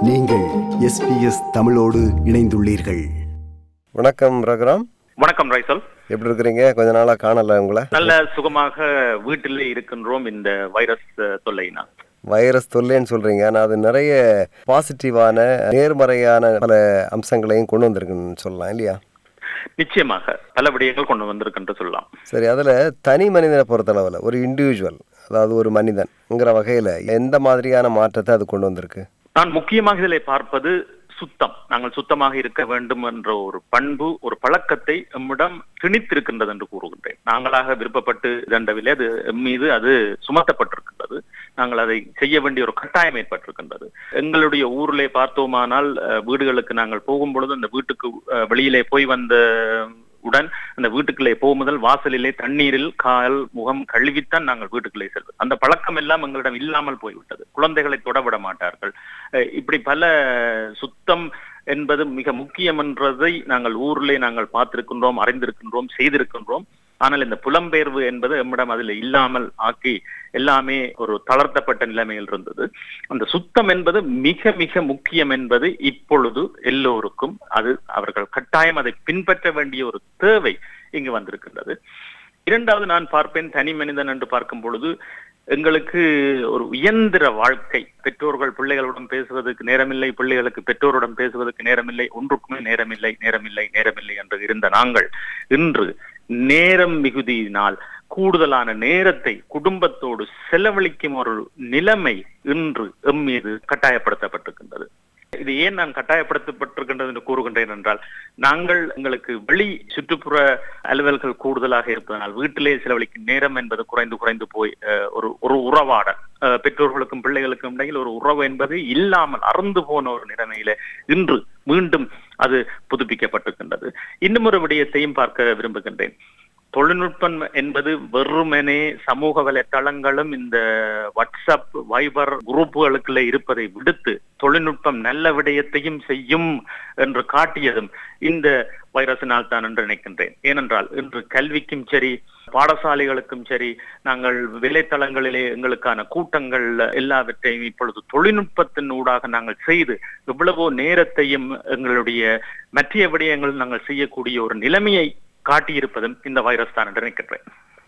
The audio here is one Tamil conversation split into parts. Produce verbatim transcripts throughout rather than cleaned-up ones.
நீங்கள் எஸ் பி எஸ் தமிழோடு இணைந்துள்ளீர்கள். வணக்கம் ரகுராம். வணக்கம் ரைசல். எப்படி இருக்கிறீங்க? கொஞ்ச நாளா காணல உங்களை. நல்ல சுகமாக வீட்டிலே இருக்கின்றோம். இந்த வைரஸ் தொல்லைனா வைரஸ் தொல்லைன்னு சொல்றீங்க, ஆனால் அது நிறைய பாசிட்டிவான நேர்மறையான பல அம்சங்களையும் கொண்டு வந்திருக்குன்னு சொல்லலாம் இல்லையா? நிச்சயமாக பல விடயங்கள் கொண்டு வந்திருக்குன்னு சொல்லலாம். சரி, அதில் தனி மனிதனை பொறுத்தளவில் ஒரு இண்டிவிஜுவல், அதாவது ஒரு மனிதன்ங்கிற வகையில் எந்த மாதிரியான மாற்றத்தை அது கொண்டு வந்திருக்கு? நான் முக்கியமாக இதில் பார்ப்பது சுத்தம். நாங்கள் சுத்தமாக இருக்க வேண்டும் என்ற ஒரு பண்பு, ஒரு பழக்கத்தை நம்மிடம் திணித்திருக்கின்றது என்று கூறுகின்றேன். நாங்களாக விருப்பப்பட்டு இதண்டவில்லை, அது மீது அது சுமத்தப்பட்டிருக்கின்றது. நாங்கள் அதை செய்ய வேண்டிய ஒரு கட்டாயம் ஏற்பட்டிருக்கின்றது. எங்களுடைய ஊரிலே பார்த்தோமானால், வீடுகளுக்கு நாங்கள் போகும் பொழுது அந்த வீட்டுக்கு வெளியிலே போய் வந்த உடன் அந்த வீட்டுக்குள்ளே போகும் முதல் வாசலிலே தண்ணீரில் கால் முகம் கழுவித்தான் நாங்கள் வீட்டுக்குள்ளே செல்வது. அந்த பழக்கம் எல்லாம் எங்களிடம் இல்லாமல் போய்விட்டது. குழந்தைகளை தொடவிட மாட்டார்கள். இப்படி பல சுத்தம் என்பது மிக முக்கியம் என்றதை நாங்கள் ஊரிலே நாங்கள் பார்த்திருக்கின்றோம், அறிந்திருக்கின்றோம், செய்திருக்கின்றோம். ஆனால் இந்த புலம்பெயர்வு என்பது நம்மிடம் அதில் இல்லாமல் ஆக்கி எல்லாமே ஒரு தளர்த்தப்பட்ட நிலைமையில் இருந்தது. அந்த சுத்தம் என்பது மிக மிக முக்கியம் என்பது இப்பொழுது எல்லோருக்கும் அது அவர்கள் கட்டாயம் அதை பின்பற்ற வேண்டிய ஒரு தேவை இங்கு வந்திருக்கின்றது. இரண்டாவது நான் பார்ப்பேன், தனி மனிதன் என்று பார்க்கும் பொழுது எங்களுக்கு ஒரு இயந்திர வாழ்க்கை. பெற்றோர்கள் பிள்ளைகளுடன் பேசுவதற்கு நேரமில்லை, பிள்ளைகளுக்கு பெற்றோருடன் பேசுவதற்கு நேரமில்லை, ஒன்றுக்குமே நேரமில்லை நேரமில்லை நேரமில்லை என்று இருந்த நாங்கள் இன்று நேரம் மிகுதியினால் கூடுதலான நேரத்தை குடும்பத்தோடு செலவழிக்கும் ஒரு நிலைமை இன்று எம் மீது கட்டாயப்படுத்தப்பட்டிருக்கின்றது. இது ஏன் நான் கட்டாயப்படுத்தப்பட்டிருக்கின்றது என்று கூறுகின்றேன் என்றால், நாங்கள் எங்களுக்கு வெளி சுற்றுப்புற அலுவல்கள் கூடுதலாக இருப்பதனால் வீட்டிலே செலவழிக்கும் நேரம் என்பது குறைந்து குறைந்து போய் ஒரு ஒரு உறவாடல், பெற்றோர்களுக்கும் பிள்ளைகளுக்கும் இடையில் ஒரு உறவு என்பது இல்லாமல் அறந்து போன ஒரு நிலைமையில இன்று மீண்டும் அது புதுப்பிக்கப்பட்டிருக்கின்றது. இன்னும் ஒரு விடயத்தையும் பார்க்க விரும்புகின்றேன். தொழில்நுட்பம் என்பது வெறுமனே சமூக வலைத்தளங்களும் இந்த வாட்ஸ்அப் வைபர் குரூப்புகளுக்குள்ள இருப்பதை விடுத்து தொழில்நுட்பம் நல்ல விடயத்தையும் செய்யும் என்று காட்டியதும் இந்த வைரஸினால் தான் என்று நினைக்கின்றேன். ஏனென்றால் இன்று கல்விக்கும் சரி, பாடசாலைகளுக்கும் சரி, நாங்கள் வேலைத்தளங்களிலே எங்களுக்கான கூட்டங்கள் எல்லாவற்றையும் இப்பொழுது தொழில்நுட்பத்தின் ஊடாக நாங்கள் செய்து எவ்வளவோ நேரத்தையும் எங்களுடைய மற்ற விடயங்கள் நாங்கள் செய்யக்கூடிய ஒரு நிலைமையை காட்டியிருப்பதும் இந்த வைரஸ் தான் என்று நினைக்கின்றேன்.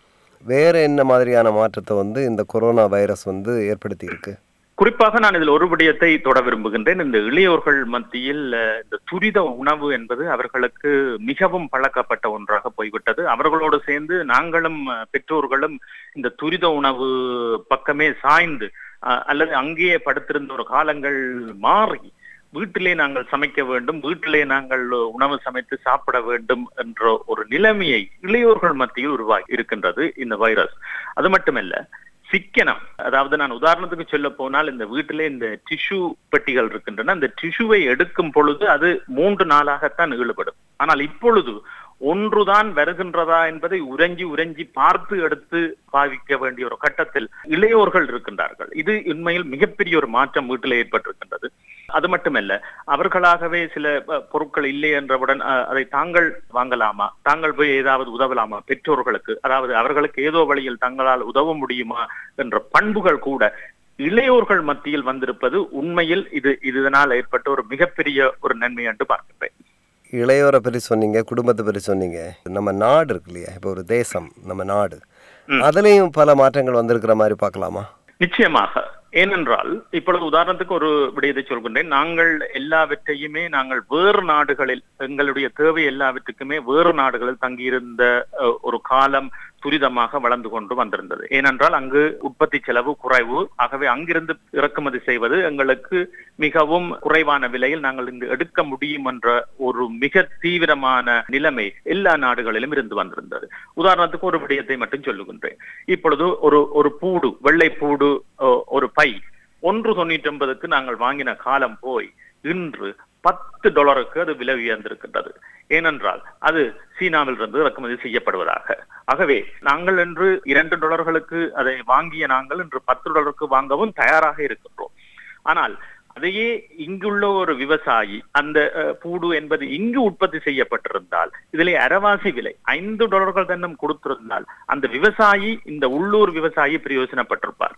வேற என்ன மாதிரியான மாற்றத்தை வந்து இந்த கொரோனா வைரஸ் வந்து ஏற்படுத்தி இருக்கு? குறிப்பாக நான் இதில் ஒரு விடயத்தை தொட விரும்புகின்றேன். இந்த இளையோர்கள் மத்தியில் இந்த துரித உணவு என்பது அவர்களுக்கு மிகவும் பழக்கப்பட்ட ஒன்றாக போய்விட்டது. அவர்களோடு சேர்ந்து நாங்களும் பெற்றோர்களும் இந்த துரித உணவு பக்கமே சாய்ந்து அல்லது அங்கேயே படுத்திருந்த ஒரு காலங்கள் மாறி வீட்டிலே நாங்கள் சமைக்க வேண்டும், வீட்டிலே நாங்கள் உணவு சமைத்து சாப்பிட வேண்டும் என்ற ஒரு நிலைமையை இளையோர்கள் மத்தியில் உருவாகி இருக்கின்றது இந்த வைரஸ். அது மட்டுமல்ல, சிக்கனம். அதாவது நான் உதாரணத்துக்கு சொல்ல போனால், இந்த வீட்டிலே இந்த டிஷ்யூ பெட்டிகள் இருக்கின்றன. அந்த டிஷ்யூவை எடுக்கும் பொழுது அது மூன்று நாளாகத்தான் ஈடுபடும். ஆனால் இப்பொழுது ஒன்றுதான் வருகின்றதா என்பதை உறைஞ்சி உறைஞ்சி பார்த்து எடுத்து பாவிக்க வேண்டிய ஒரு கட்டத்தில் இளையோர்கள் இருக்கின்றார்கள். இது உண்மையில் மிகப்பெரிய ஒரு மாற்றம் வீட்டில் ஏற்பட்டிருக்கின்றது. அது மட்டுமல்ல, அவர்களாகவே சில பொருட்கள் இல்லை என்றவுடன் அதை தாங்கள் வாங்கலாமா, தாங்கள் போய் ஏதாவது உதவலாமா பெற்றோர்களுக்கு, அதாவது அவர்களுக்கு ஏதோ வழியில் தங்களால் உதவ முடியுமா என்ற பண்புகள் கூட இளையோர்கள் மத்தியில் வந்திருப்பது உண்மையில் இது இதனால் ஏற்பட்ட ஒரு மிகப்பெரிய ஒரு நன்மை என்று பார்க்கின்றேன். இளையோரை பற்றி சொன்னீங்க, குடும்பத்தை பற்றி சொன்னீங்க. நம்ம நாடு இருக்கு இல்லையா, இப்போ ஒரு தேசம், நம்ம நாடு, அதுலேயும் பல மாற்றங்கள் வந்திருக்கிற மாதிரி பார்க்கலாமா? நிச்சயமாக. ஏனென்றால் இப்பொழுது உதாரணத்துக்கு ஒரு விடயத்தை சொல்கின்றேன். நாங்கள் எல்லாவற்றையுமே நாங்கள் வேறு நாடுகளில் எங்களுடைய தேவை எல்லாவற்றுக்குமே வேறு நாடுகளில் தங்கியிருந்த ஒரு காலம் துரிதமாக வளர்ந்து கொண்டு வந்திருந்தது. ஏனென்றால் அங்கு உற்பத்தி செலவு குறைவு. ஆகவே அங்கிருந்து இறக்குமதி செய்வது எங்களுக்கு மிகவும் குறைவான விலையில் நாங்கள் இங்கு எடுக்க முடியும் என்ற ஒரு மிக தீவிரமான நிலைமை எல்லா நாடுகளிலும் இருந்து வந்திருந்தது. உதாரணத்துக்கு ஒரு விடயத்தை மட்டும் சொல்லுகின்றேன். இப்பொழுது ஒரு ஒரு பூடு, வெள்ளை பூடு, ஒரு பை ஒன்று தொண்ணூற்றி ஒன்பதுக்கு நாங்கள் வாங்கின காலம் போய் இன்று பத்து டாலருக்கு அது விலை உயர்ந்திருக்கின்றது. ஏனென்றால் அது சீனாவில் இருந்து இறக்குமதி செய்யப்படுவதாக. ஆகவே நாங்கள் இன்று இரண்டு டாலர்களுக்கு அதை வாங்கிய நாங்கள் இன்று பத்து டாலருக்கு வாங்கவும் தயாராக இருக்கின்றோம். ஆனால் அதையே இங்குள்ள ஒரு விவசாயி அந்த பூடு என்பது இங்கு உற்பத்தி செய்யப்பட்டிருந்தால் இதிலே அரவாசி விலை ஐந்து டாலர்கள் தன்னம் கொடுத்திருந்தால் அந்த விவசாயி, இந்த உள்ளூர் விவசாயி பிரயோஜனப்பட்டிருப்பார்.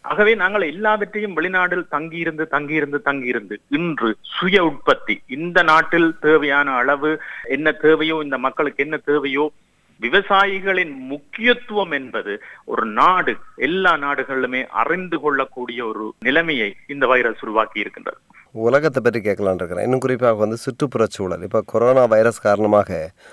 ஆகவே நாங்கள் எல்லாவற்றையும் வெளிநாட்டில் தங்கியிருந்து தங்கியிருந்து தங்கியிருந்து இன்று சுய உற்பத்தி, இந்த நாட்டில் தேவையான அளவு என்ன தேவையோ, இந்த மக்களுக்கு என்ன தேவையோ, விவசாயிகளின் முக்கியத்துவம் என்பது ஒரு நாடு எல்லா நாடுகளிலுமே அறிந்து கொள்ளக்கூடிய ஒரு நிலைமையை இந்த வைரஸ் உருவாக்கி இருக்கின்றது. உலகத்தை பற்றி கேட்கலான் இருக்கிறேன். இன்னும் குறிப்பாக வந்து சுற்றுப்புறச் சூழல். இப்போ கொரோனா வைரஸ் காரணமாக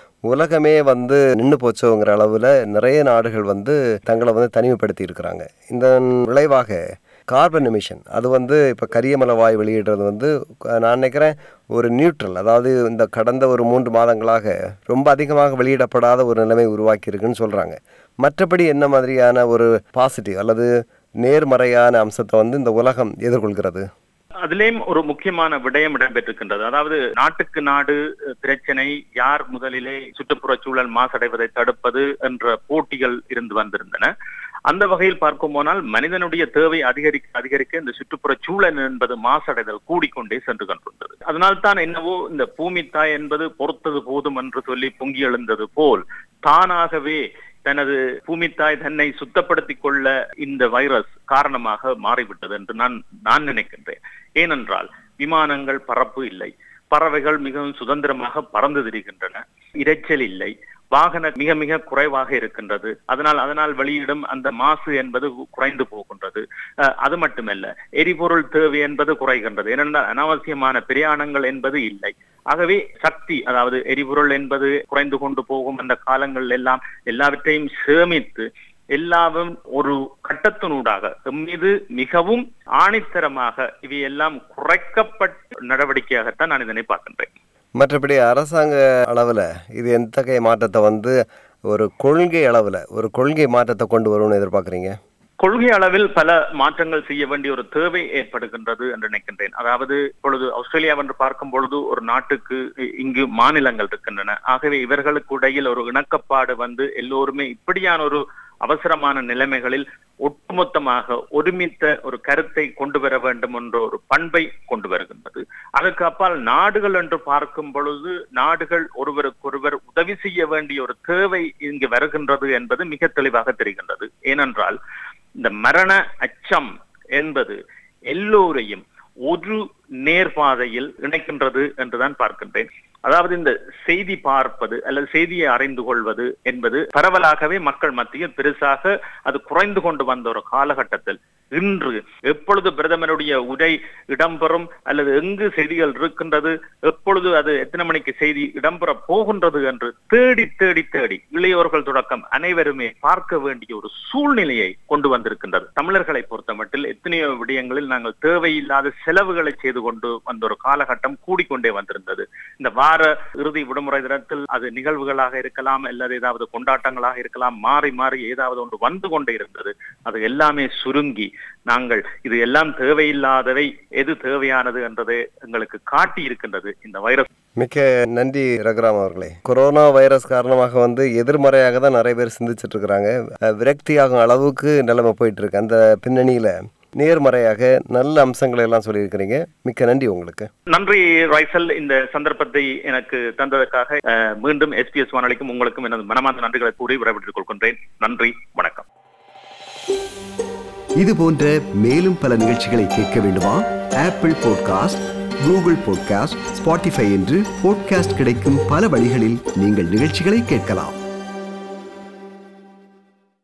உலகமே வந்து நின்று போச்சோங்கிற அளவில் நிறைய நாடுகள் வந்து தங்களை வந்து தனிமைப்படுத்தி இருக்கிறாங்க. இந்த விளைவாக கார்பன் எமிஷன், அது வந்து இப்போ கரியமல வாயு வெளியிடுறது வந்து நான் நினைக்கிறேன் ஒரு நியூட்ரல், அதாவது இந்த கடந்த ஒரு மூன்று மாதங்களாக ரொம்ப அதிகமாக வெளியிடப்படாத ஒரு நிலைமை உருவாக்கி இருக்குன்னு சொல்கிறாங்க. மற்றபடி என்ன மாதிரியான ஒரு பாசிட்டிவ் அல்லது நேர்மறையான அம்சத்தை வந்து இந்த உலகம் எதிர்கொள்கிறது? அதிலேயும் ஒரு முக்கியமான விடயம் இடம்பெற்றிருக்கின்றது. அதாவது நாட்டுக்கு நாடு பிரச்சனை, யார் முதலிலே சுற்றுப்புற சூழல் மாசடைவதை தடுப்பது என்ற போட்டிகள் இருந்து வந்திருந்தன. அந்த வகையில் பார்க்கும் போனால் மனிதனுடைய தேவை அதிகரிக்க அதிகரிக்க இந்த சுற்றுப்புற சூழல் என்பது மாசடைதல் கூடிக்கொண்டே சென்று கொண்டிருந்தது. அதனால்தான் என்னவோ இந்த பூமி தாய் என்பது பொறுத்தது போதும் என்று சொல்லி பொங்கி எழுந்தது போல் தானாகவே தனது பூமித்தாய் தன்னை சுத்தப்படுத்திக் கொள்ள இந்த வைரஸ் காரணமாக மாறிவிட்டது என்று நான் நான் நினைக்கின்றேன். ஏனென்றால் விமானங்கள் பறப்பு இல்லை, பறவைகள் மிகவும் சுதந்திரமாக பறந்து திரிகின்றன, இரைச்சல் இல்லை, வாகன மிக மிக குறைவாக இருக்கின்றது. அதனால் அதனால் வெளியிடும் அந்த மாசு என்பது குறைந்து போகின்றது. அது மட்டுமல்ல, எரிபொருள் தேவை என்பது குறைகின்றது. ஏனென்றால் அனாவசியமான பிரயாணங்கள் என்பது இல்லை. ஆகவே சக்தி, அதாவது எரிபொருள் என்பது குறைந்து கொண்டு போகும் அந்த காலங்கள் எல்லாம் எல்லாவற்றையும் சேமித்து எல்லாவும் ஒரு கட்டத்தினூடாக மீது மிகவும் ஆணித்தரமாக இவையெல்லாம் குறைக்கப்பட்ட நடவடிக்கையாகத்தான் நான் இதனை பார்க்கின்றேன். மற்றபடி அரசாங்க அளவில் இது எத்தகைய மாற்றத்தை வந்து ஒரு கொள்கை அளவில் ஒரு கொள்கை மாற்றத்தை கொண்டு வரும்னு எதிர்பார்க்குறீங்க? கொள்கை அளவில் பல மாற்றங்கள் செய்ய வேண்டிய ஒரு தேவை ஏற்படுகின்றது என்று நினைக்கின்றேன். அதாவது இப்பொழுது ஆஸ்திரேலியா என்று பார்க்கும் பொழுது ஒரு நாட்டுக்கு இங்கு மாநிலங்கள் இருக்கின்றன. ஆகவே இவர்களுக்கு இடையில் ஒரு இணக்கப்பாடு வந்து எல்லோருமே இப்படியான ஒரு அவசரமான நிலைமைகளில் ஒட்டுமொத்தமாக ஒருமித்த ஒரு கருத்தை கொண்டு வர வேண்டும் என்ற ஒரு பண்பை கொண்டு வருகின்றது. அதற்கு அப்பால் நாடுகள் என்று பார்க்கும் பொழுது நாடுகள் ஒருவருக்கொருவர் உதவி செய்ய வேண்டிய ஒரு தேவை இங்கு வருகின்றது என்பது மிக தெளிவாக தெரிகின்றது. ஏனென்றால் இந்த மரண அச்சம் என்பது எல்லோரையும் ஒரு நேர்பாதையில் இணைக்கின்றது என்றுதான் பார்க்கின்றேன். அதாவது இந்த செய்தி பார்ப்பது அல்லது செய்தியை அறிந்து கொள்வது என்பது பரவலாகவே மக்கள் மத்தியில் பெருசாக அது குறைந்து கொண்டு வந்த ஒரு காலகட்டத்தில் இன்று எப்பொழுது பிரதமருடைய உரை இடம்பெறும் அல்லது எங்கு செய்திகள் இருக்கின்றது, எப்பொழுது அது எத்தனை மணிக்கு செய்தி இடம்பெற போகின்றது என்று தேடி தேடி தேடி இளையோர்கள் தொடக்கம் அனைவருமே பார்க்க வேண்டிய ஒரு சூழ்நிலையை கொண்டு வந்திருக்கின்றது. தமிழர்களை பொறுத்த மட்டில் எத்தனையோ விடயங்களில் நாங்கள் தேவையில்லாத செலவுகளை செய்து கொண்டு வந்த ஒரு காலகட்டம் கூடிக்கொண்டே வந்திருந்தது. இந்த வார இறுதி விடுமுறை தினத்தில் அது நிகழ்வுகளாக இருக்கலாம் அல்லது ஏதாவது கொண்டாட்டங்களாக இருக்கலாம், மாறி மாறி ஏதாவது ஒன்று வந்து கொண்டே இருந்தது. அது எல்லாமே சுருங்கி நாங்கள் இது எல்லாம் தேவையில்லாதவை, எது தேவையானது என்றது எங்களுக்கு காட்டி இருக்கின்றது இந்த வைரஸ். மிக்க நன்றி ரகுராம் அவர்களே. கொரோனா வைரஸ் காரணமாக வந்து எதிர்மறையாக தான் நிறைய பேர் சிந்திச்சுட்டு இருக்கிறாங்க. விரக்தியாகும் அளவுக்கு நிலைமை போயிட்டு இருக்கு. அந்த பின்னணியில நேர்மறையாக நல்ல அம்சங்களை எல்லாம் சொல்லியிருக்கிறீங்க. மிக்க நன்றி உங்களுக்கு. நன்றி ரைசல், இந்த சந்தர்ப்பத்தை எனக்கு தந்ததற்காக மீண்டும் எஸ்பிஎஸ் வானொலிக்கும் உங்களுக்கும் எனது மனமார்ந்த நன்றிகளை கூறி விடைபெற்றுக் கொள்கின்றேன். நன்றி, வணக்கம். இது போன்ற மேலும் பல நிகழ்ச்சிகளை கேட்க வேண்டுமா? Apple podcast, Google podcast, Spotify என்று பாட்காஸ்ட் கிடைக்கும் பல வழிகளில் நீங்கள் நிகழ்ச்சிகளை கேட்கலாம்.